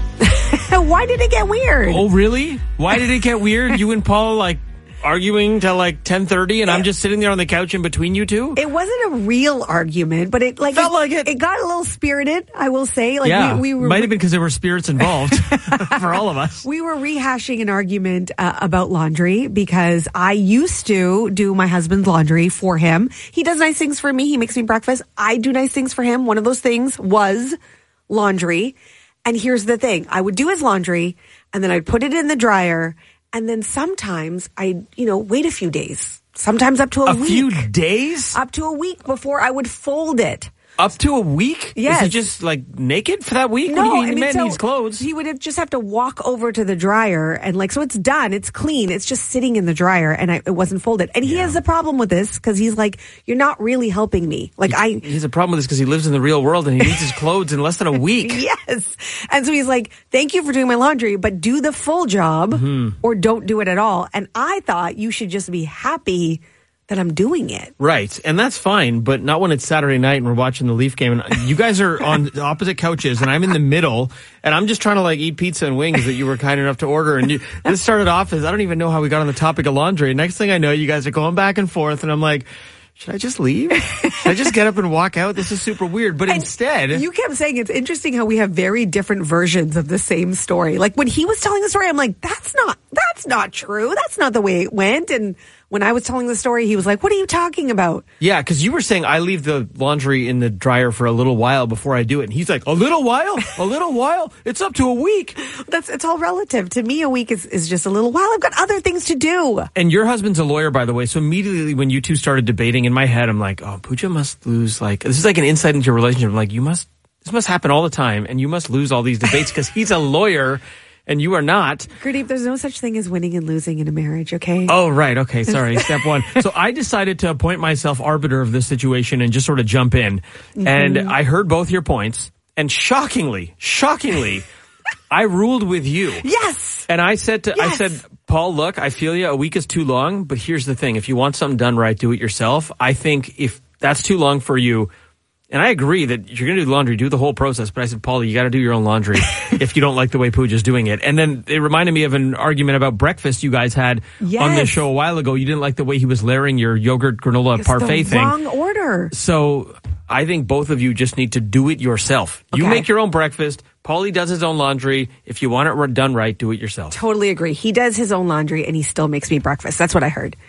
Why did it get weird? Oh, really? Why did it get weird? You and Paul, like, arguing till like ten thirty, and I'm just sitting there on the couch in between you two? It wasn't a real argument, but it like Felt it, like it. It got a little spirited, I will say. Like yeah, we, we were, might have been because there were spirits involved for all of us. We were rehashing an argument uh, about laundry because I used to do my husband's laundry for him. He does nice things for me. He makes me breakfast. I do nice things for him. One of those things was laundry. And here's the thing. I would do his laundry, and then I'd put it in the dryer. And then sometimes I, you know, wait a few days, sometimes up to a, a week. A few days? Up to a week before I would fold it. Up to a week? Yes. Is he just like naked for that week? No, what do you mean? I mean, The man so needs clothes. He would have just have to walk over to the dryer and like, so it's done. It's clean. It's just sitting in the dryer and I, it wasn't folded. And he Yeah. has a problem with this because he's like, you're not really helping me. Like I, He has a problem with this because he lives in the real world and he needs his clothes in less than a week. yes. And so he's like, thank you for doing my laundry, but do the full job Mm-hmm. or don't do it at all. And I thought you should just be happy that I'm doing it. Right, and that's fine, but not when it's Saturday night and we're watching the Leaf game and you guys are on opposite couches and I'm in the middle and I'm just trying to like eat pizza and wings that you were kind enough to order. And you, this started off as, I don't even know how we got on the topic of laundry. Next thing I know, you guys are going back and forth and I'm like, should I just leave? Should I just get up and walk out? This is super weird. But And instead... you kept saying it's interesting how we have very different versions of the same story. Like when he was telling the story, I'm like, that's not, that's not true. That's not the way it went. And when I was telling the story, he was like, what are you talking about? Yeah, because you were saying I leave the laundry in the dryer for a little while before I do it. And he's like, a little while? A little while? It's up to a week. That's, it's all relative. To me, a week is, is just a little while. I've got other things to do. And your husband's a lawyer, by the way. So immediately when you two started debating in my head, I'm like, oh, Pooja must lose like, this is like an insight into your relationship. I'm like, you must, this must happen all the time. And you must lose all these debates because he's a lawyer and you are not. Gurdeep, there's no such thing as winning and losing in a marriage, okay? Oh, right. Okay. Sorry. Step one. So I decided to appoint myself arbiter of this situation and just sort of jump in. Mm-hmm. And I heard both your points. And shockingly, shockingly, I ruled with you. Yes. And I said to, Yes. I said, Paul, look, I feel you. A week is too long. But here's the thing. If you want something done right, do it yourself. I think if that's too long for you, and I agree that you're going to do the laundry, do the whole process. But I said, Paul, you got to do your own laundry if you don't like the way Pooja's doing it. And then it reminded me of an argument about breakfast you guys had Yes. on this show a while ago. You didn't like the way he was layering your yogurt granola It's parfait the thing. wrong order. So I think both of you just need to do it yourself. You Okay. make your own breakfast. Paulie does his own laundry. If you want it done right, do it yourself. Totally agree. He does his own laundry and he still makes me breakfast. That's what I heard.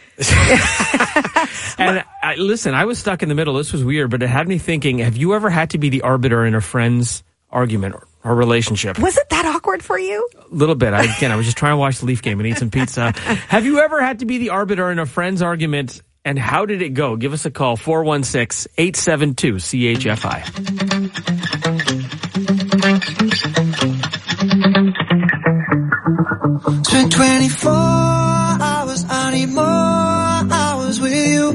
And I, listen, I was stuck in the middle. This was weird, but it had me thinking, have you ever had to be the arbiter in a friend's argument or, or relationship? Was it that awkward for you? A little bit. I, again, I was just trying to watch the Leaf game and eat some pizza. Have you ever had to be the arbiter in a friend's argument, and how did it go? Give us a call, four one six, eight seven two, C H F I. Spent twenty-four hours, I need more hours with you.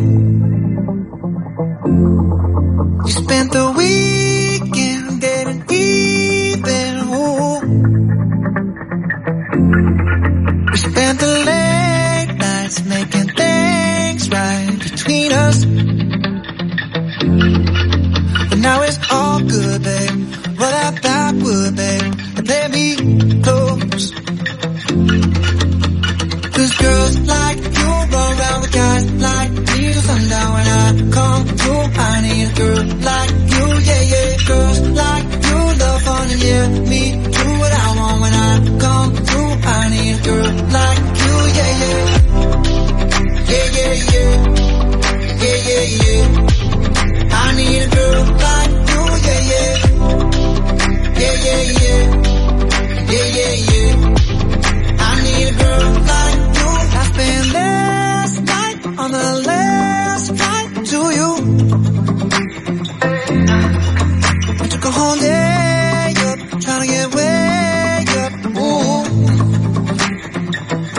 You spent the weekend getting even, ooh. We spent the late nights making things right between us. But now it's all good, babe. Roll that backward, babe, and play me close. Cause girls like you run around with guys like me till sundown. When I come through, I need a girl like you, yeah, yeah. Girls like you love fun and yeah, me do what I want. When I come through, I need a girl like you, yeah, yeah. Yeah, yeah, yeah. Yeah, yeah, yeah. I need a girl like you, yeah, yeah. Yeah, yeah, yeah. Yeah, yeah, yeah. I need a girl like you. I spent last night on the last flight to you. I took a whole day up, trying to get way up. Ooh.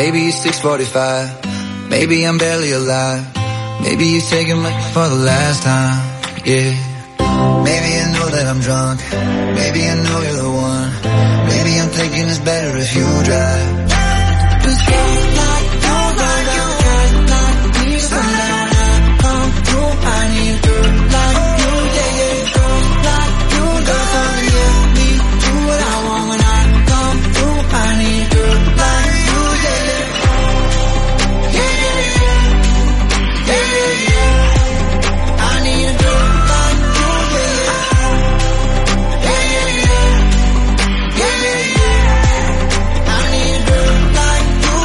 Maybe it's six forty-five. Maybe I'm barely alive. Maybe you're taking me for the last time. Yeah. Maybe I know that I'm drunk. Maybe I know you're the one. Maybe I'm thinking it's better if you drive. Just go like you, like you, like me. So now when I come through, I need a girl like you, yeah, yeah. Girls like you, girls like you. Me do what I want when I come through. I need a girl like you, yeah, yeah. Yeah, yeah, yeah. Yeah, yeah, yeah. I need a girl like you, yeah, yeah. Yeah, yeah, yeah. Yeah, yeah, yeah. I need a girl like you.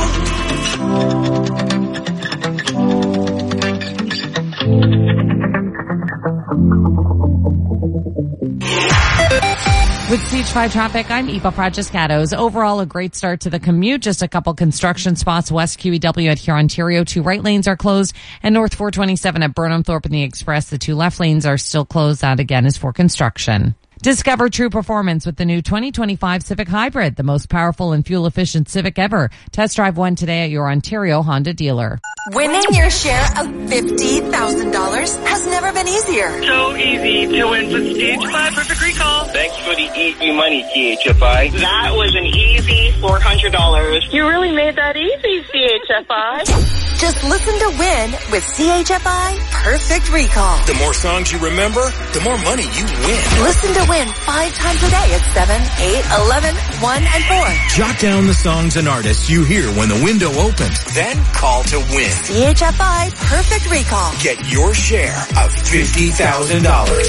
With C H five traffic, I'm Eva Francescatos. Overall, a great start to the commute. Just a couple construction spots west Q E W at Huron, Ontario. Two right lanes are closed. And north four twenty-seven at Burnham Thorpe and the Express. The two left lanes are still closed. That again is for construction. Discover true performance with the new twenty twenty-five Civic Hybrid, the most powerful and fuel-efficient Civic ever. Test drive one today at your Ontario Honda dealer. Winning your share of fifty thousand dollars has never been easier. So easy to win with C H five Perfect Recall. Thanks for the easy money, C H F I. That was an easy four hundred dollars. You really made that easy, C H F I. Just listen to win with C H F I Perfect Recall. The more songs you remember, the more money you win. Listen to win five times a day at seven, eight, eleven, one, and four. Jot down the songs and artists you hear when the window opens. Then call to win. C H F I Perfect Recall. Get your share of fifty thousand dollars.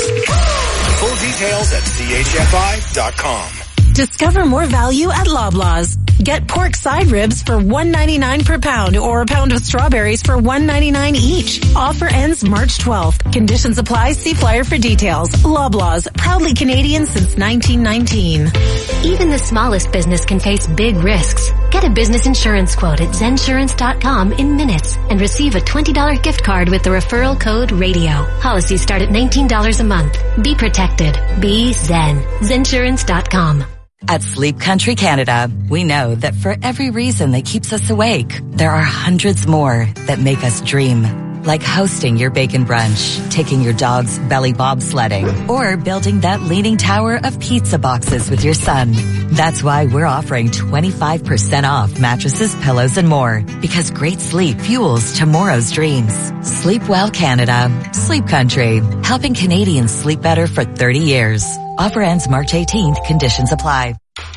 Full details at C H F I dot com. Discover more value at Loblaws. Get pork side ribs for one ninety-nine per pound or a pound of strawberries for one ninety-nine each. Offer ends March twelfth. Conditions apply. See flyer for details. Loblaws, proudly Canadian since nineteen nineteen. Even the smallest business can face big risks. Get a business insurance quote at zensurance dot com in minutes and receive a twenty dollars gift card with the referral code RADIO. Policies start at nineteen dollars a month. Be protected. Be Zen. zensurance dot com. At Sleep Country Canada, we know that for every reason that keeps us awake, there are hundreds more that make us dream. Like hosting your bacon brunch, taking your dog's belly bobsledding, or building that leaning tower of pizza boxes with your son. That's why we're offering twenty-five percent off mattresses, pillows, and more. Because great sleep fuels tomorrow's dreams. Sleep well, Canada. Sleep Country. Helping Canadians sleep better for thirty years. Offer ends March eighteenth. Conditions apply.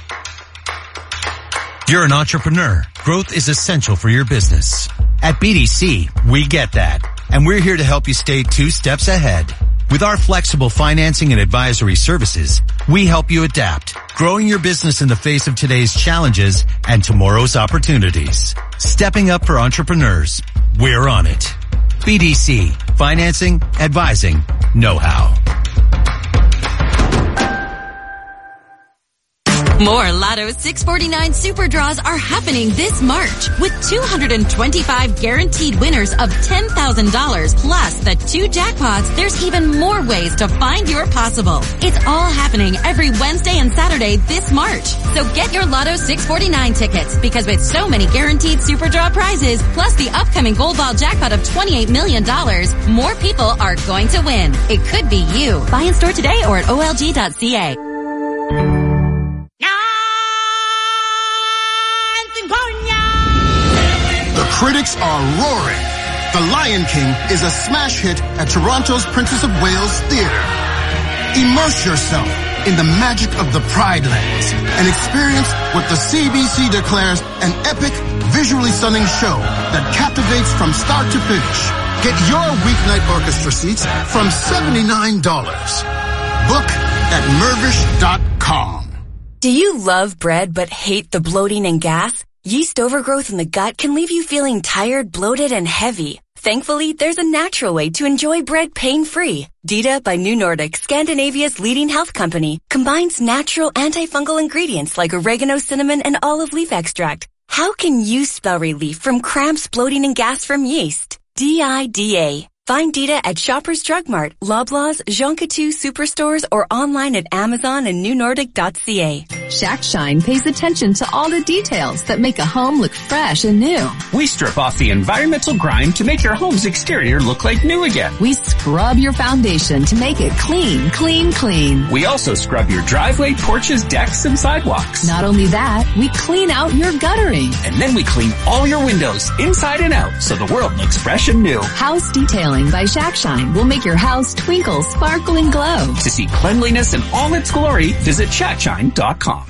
You're an entrepreneur. Growth is essential for your business. At B D C, we get that. And we're here to help you stay two steps ahead. With our flexible financing and advisory services, we help you adapt, growing your business in the face of today's challenges and tomorrow's opportunities. Stepping up for entrepreneurs. We're on it. B D C. Financing, advising, know-how. More Lotto six forty-nine Super Draws are happening this March with two hundred twenty-five guaranteed winners of ten thousand dollars plus the two jackpots. There's even more ways to find your possible. It's all happening every Wednesday and Saturday this March. So get your Lotto six forty-nine tickets because with so many guaranteed Super Draw prizes plus the upcoming Gold Ball jackpot of twenty-eight million dollars, more people are going to win. It could be you. Buy in store today or at O L G dot C A. The critics are roaring. The Lion King is a smash hit at Toronto's Princess of Wales Theatre. Immerse yourself in the magic of the Pride Lands and experience what the C B C declares an epic, visually stunning show that captivates from start to finish. Get your weeknight orchestra seats from seventy-nine dollars. Book at mervish dot com. Do you love bread but hate the bloating and gas? Yeast overgrowth in the gut can leave you feeling tired, bloated, and heavy. Thankfully, there's a natural way to enjoy bread pain-free. Dita by New Nordic, Scandinavia's leading health company, combines natural antifungal ingredients like oregano, cinnamon, and olive leaf extract. How can you spell relief from cramps, bloating, and gas from yeast? D I D A. Find Dita at Shoppers Drug Mart, Loblaws, Jean Coutu Superstores, or online at Amazon and new nordic dot C A. Shack Shine pays attention to all the details that make a home look fresh and new. We strip off the environmental grime to make your home's exterior look like new again. We scrub your foundation to make it clean, clean, clean. We also scrub your driveway, porches, decks, and sidewalks. Not only that, we clean out your guttering. And then we clean all your windows inside and out so the world looks fresh and new. House Detailing by Shack Shine will make your house twinkle, sparkle, and glow. To see cleanliness in all its glory, visit shack shine dot com.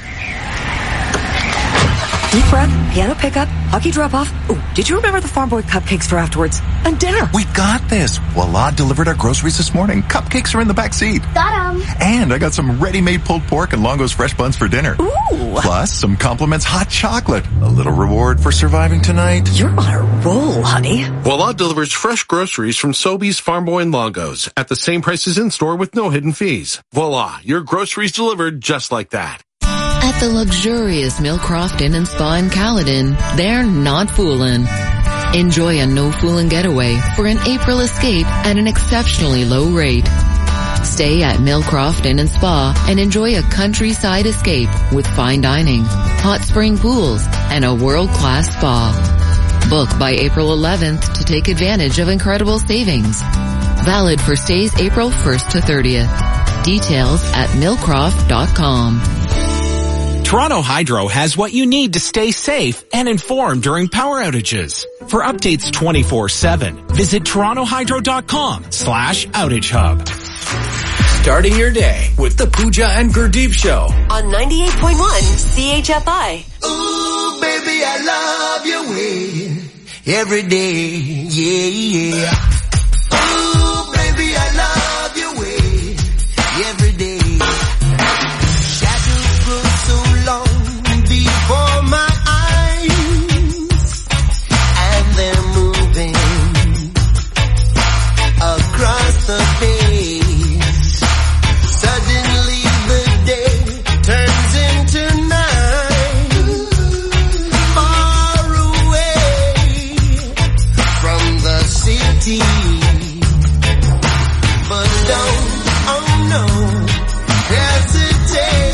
Deep breath, piano pickup, hockey drop-off. Ooh, did you remember the Farm Boy cupcakes for afterwards? And dinner. We got this. Voila delivered our groceries this morning. Cupcakes are in the back seat. Got 'em. And I got some ready-made pulled pork and Longo's fresh buns for dinner. Ooh. Plus some Compliments hot chocolate. A little reward for surviving tonight. You're on a roll, honey. Voila delivers fresh groceries from Sobeys, Farm Boy, and Longo's at the same prices in-store with no hidden fees. Voila, your groceries delivered just like that. At the luxurious Millcroft Inn and Spa in Caledon, they're not fooling. Enjoy a no-fooling getaway for an April escape at an exceptionally low rate. Stay at Millcroft Inn and Spa and enjoy a countryside escape with fine dining, hot spring pools, and a world-class spa. Book by April eleventh to take advantage of incredible savings. Valid for stays April first to thirtieth. Details at millcroft dot com. Toronto Hydro has what you need to stay safe and informed during power outages. For updates twenty-four seven, visit torontohydro.com slash outage hub. Starting your day with the Pooja and Gurdeep Show on ninety-eight point one C H F I. Ooh, baby, I love your way every day, yeah, yeah. Ooh, baby, I love your way every day. For my eyes, and they're moving across the face. Suddenly the day turns into night, far away from the city. But don't, oh no, hesitate.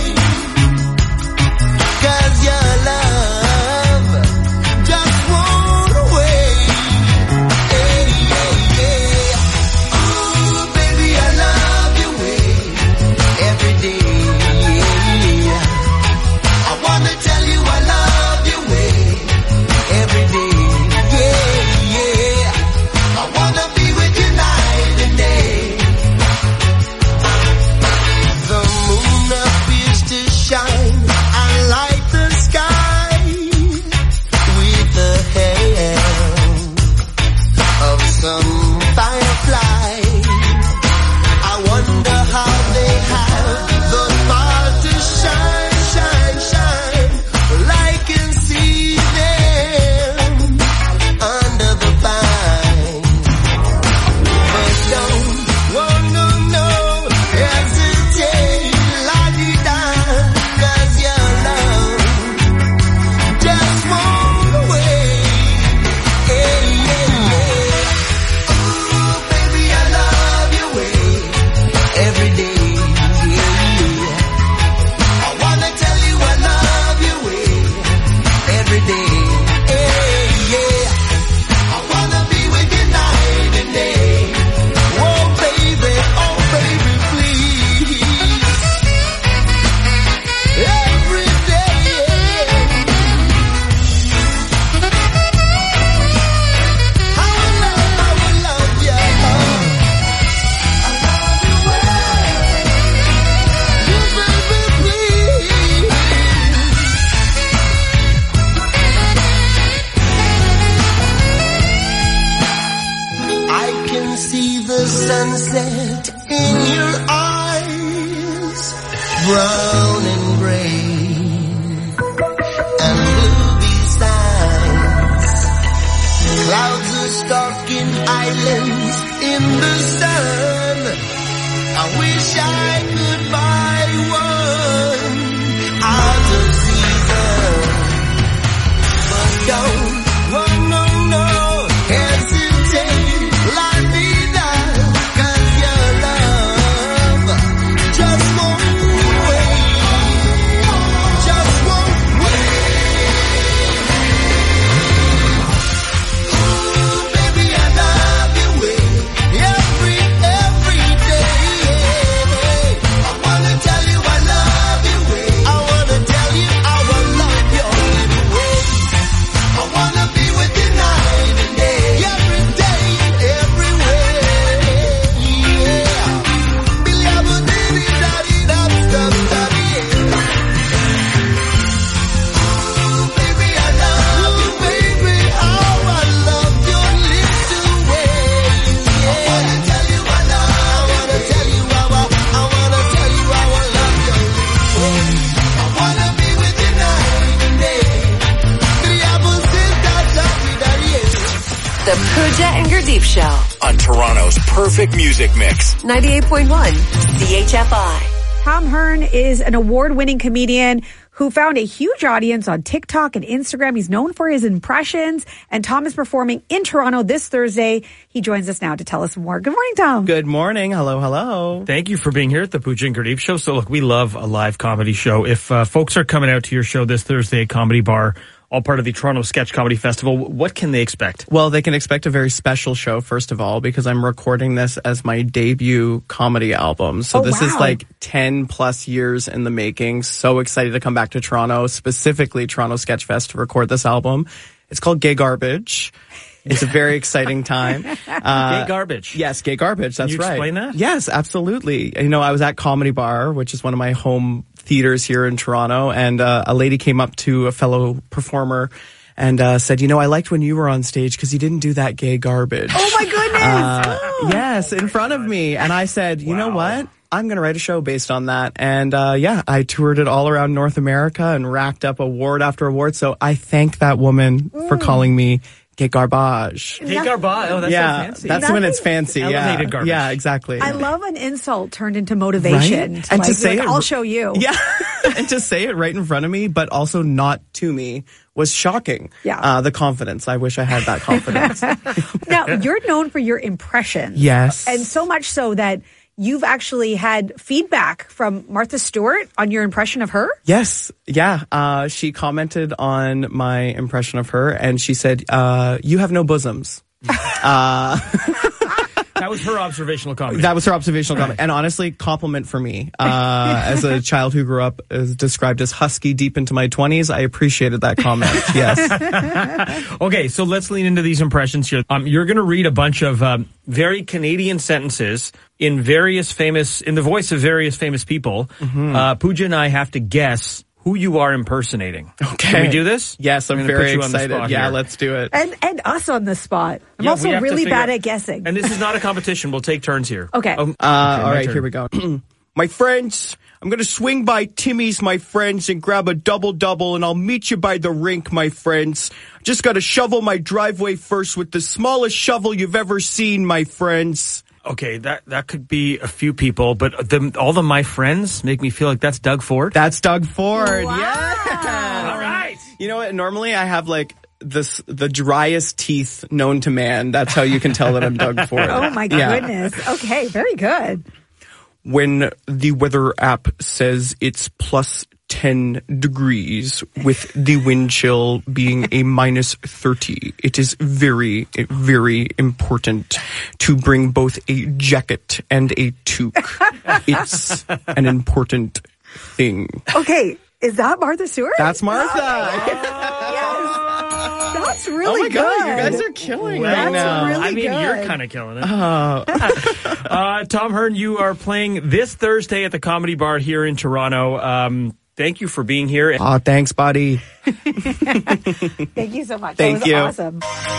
Just won't wait. The Pooja and Gurdeep Show. On Toronto's perfect music mix. ninety-eight point one C H F I. Tom Hearn is an award-winning comedian who found a huge audience on TikTok and Instagram. He's known for his impressions, and Tom is performing in Toronto this Thursday. He joins us now to tell us more. Good morning, Tom. Good morning. Hello, hello. Thank you for being here at the Pooja and Gurdeep Show. So, look, we love a live comedy show. If uh, folks are coming out to your show this Thursday at Comedy Bar, all part of the Toronto Sketch Comedy Festival, what can they expect? Well, they can expect a very special show, first of all, because I'm recording this as my debut comedy album. So oh, this wow. is like ten plus years in the making. So excited to come back to Toronto, specifically Toronto Sketch Fest, to record this album. It's called Gay Garbage. It's a very exciting time. Uh, gay garbage. Yes, Gay Garbage. That's Can you right. explain that? Yes, absolutely. You know, I was at Comedy Bar, which is one of my home theaters here in Toronto, and uh, a lady came up to a fellow performer and uh, said, you know, I liked when you were on stage because you didn't do that gay garbage. Oh, my goodness. Uh, oh. Yes, in front of me. And I said, you wow. know what? I'm going to write a show based on that. And uh, yeah, I toured it all around North America and racked up award after award. So I thank that woman mm. for calling me Gay Garbage. Gay Garbage. Oh, that's yeah, so fancy. That's Nothing when it's fancy. Elevated yeah. garbage. Yeah, exactly. I love an insult turned into motivation. Right? To And like, to say like, it, I'll show you. Yeah. And to say it right in front of me, but also not to me, was shocking. Yeah. Uh, the confidence. I wish I had that confidence. Now, you're known for your impressions. Yes. And so much so that you've actually had feedback from Martha Stewart on your impression of her? Yes. Yeah. Uh, she commented on my impression of her, and she said, uh, you have no bosoms. uh, that was her observational comment. That was her observational comment. And honestly, compliment for me. Uh, as a child who grew up as described as husky deep into my twenties, I appreciated that comment. Yes. Okay, so let's lean into these impressions here. Um, you're going to read a bunch of um, very Canadian sentences in various famous, in the voice of various famous people. Mm-hmm. Uh, Pooja and I have to guess who you are impersonating. Okay. Can we do this? Yes, I'm, I'm very excited. Yeah, here. let's do it. And and us on the spot. I'm yeah, also really bad out, at guessing. And this is not a competition. We'll take turns here. Okay. Um, uh, okay all right, turn. Here we go. My friends, I'm going to swing by Timmy's, my friends, and grab a double-double, and I'll meet you by the rink, my friends. Just got to shovel my driveway first with the smallest shovel you've ever seen, my friends. Okay, that that could be a few people, but the, all the my friends make me feel like that's Doug Ford. That's Doug Ford. Wow. Yeah. All right. You know what? Normally I have like this the driest teeth known to man. That's how you can tell that I'm Doug Ford. Oh my yeah. goodness. Okay, very good. When the weather app says it's plus ten degrees with the wind chill being a minus thirty, it is very, very important to bring both a jacket and a toque. It's an important thing. Okay, is that Martha Stewart? That's Martha. Oh, yes. That's really oh my good. God, you guys are killing well, right now. Really I mean, good. you're kind of killing it. Uh, uh, Tom Hearn, you are playing this Thursday at the Comedy Bar here in Toronto. Um, Thank you for being here. Oh, thanks, buddy. Thank you so much. Thank that was you. Awesome.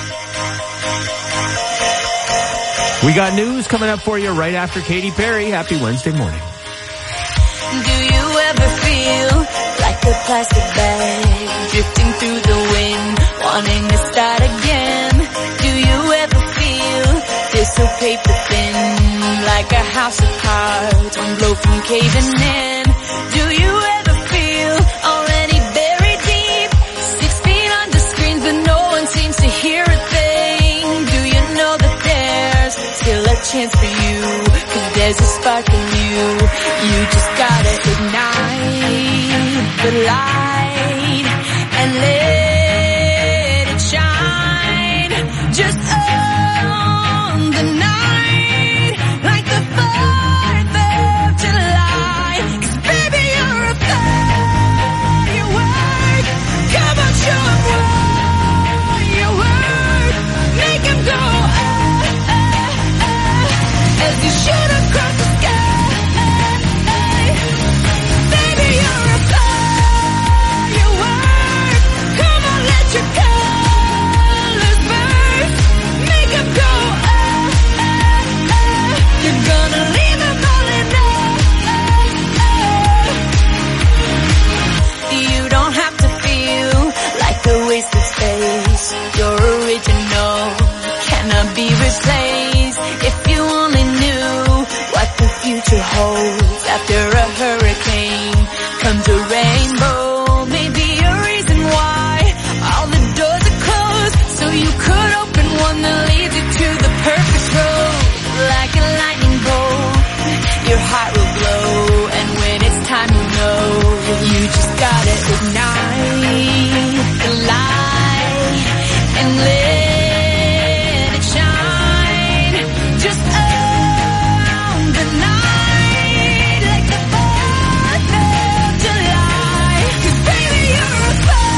We got news coming up for you right after Katy Perry. Happy Wednesday morning. Do you ever feel like a plastic bag drifting through the wind, wanting to start again? Do you ever feel this so paper thin, like a house of cards, one blow from caving in? Do you ever feel already buried deep, six feet under screens, but no one seems to hear a thing? Do you know that there's still a chance for you, 'cause there's a spark in you? You just gotta ignite the light and let it shine. Just own the night like the fourth of July. 'Cause baby, you're a firework. Come on, show 'em what you're worth. Make 'em go ah, ah, ah, as you shoot across the sky. Baby, you're a holes. After a hurricane comes a rainbow. Maybe a reason why all the doors are closed, so you could open one that leads you to the perfect road. Like a lightning bolt, your heart will glow, and when it's time you know, you just gotta ignite the light and let it shine. Just own the night like the fourth of July. 'Cause baby, you're a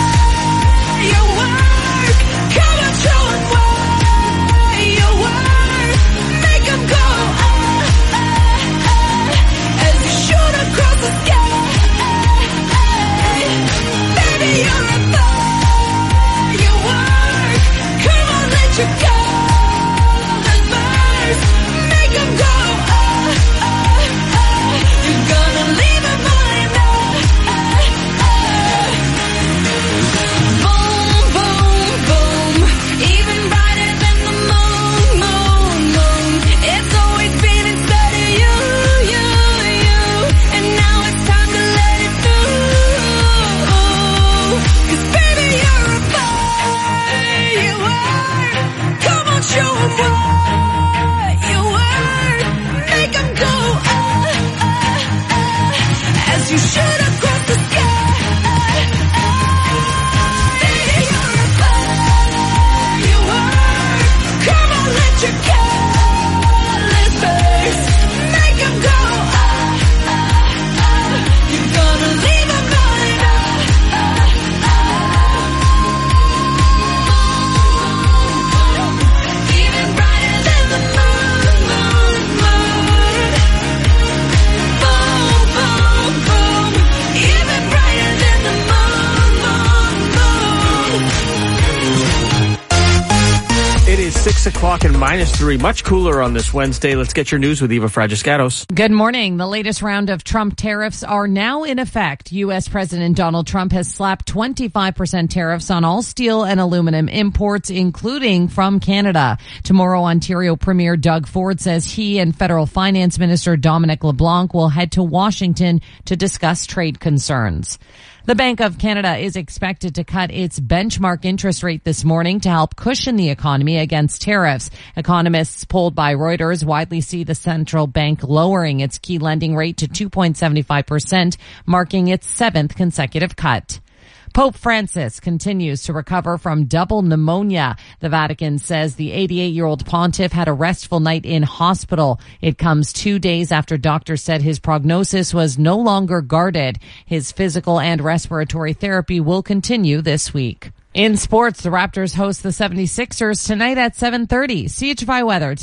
firework. Come on, show 'em what you worth. Make 'em go ah, ah, ah, as you shoot across the sky. Baby, you're a firework. Come on, let your colors burst. Make 'em go ah, ah, ah. You're gonna leave 'em all in the ah, ah. Boom, boom, boom. Even brighter than the moon, moon, moon. It's always been inside of you, you, you. And now it's time to let it through. 'Cause baby, you're a firework. Come on, show 'em what you worth. Make 'em go ah, ah, ah, as you shoot across the sky. Baby, you're a firework. Come on, let your colors burst. Make 'em go ah, ah, ah. You're gonna leave 'em all in ah, ah, ah. Even brighter than the moon, moon, moon. Boom, boom, boom. Even brighter than the moon, moon, moon. It is six o'clock and minus three. Much cooler on this Wednesday. Let's get your news with Eva Fragiscatos. Good morning. The latest round of Trump tariffs are now in effect. U S. President Donald Trump has slapped twenty-five percent tariffs on all steel and aluminum imports, including from Canada. Tomorrow, Ontario Premier Doug Ford says he and Federal Finance Minister Dominic LeBlanc will head to Washington to discuss trade concerns. The Bank of Canada is expected to cut its benchmark interest rate this morning to help cushion the economy against tariffs. Economists polled by Reuters widely see the central bank lowering its key lending rate to two point seven five percent, marking its seventh consecutive cut. Pope Francis continues to recover from double pneumonia. The Vatican says the eighty-eight-year-old pontiff had a restful night in hospital. It comes two days after doctors said his prognosis was no longer guarded. His physical and respiratory therapy will continue this week. In sports, the Raptors host the seventy-sixers tonight at seven thirty. C H five weather.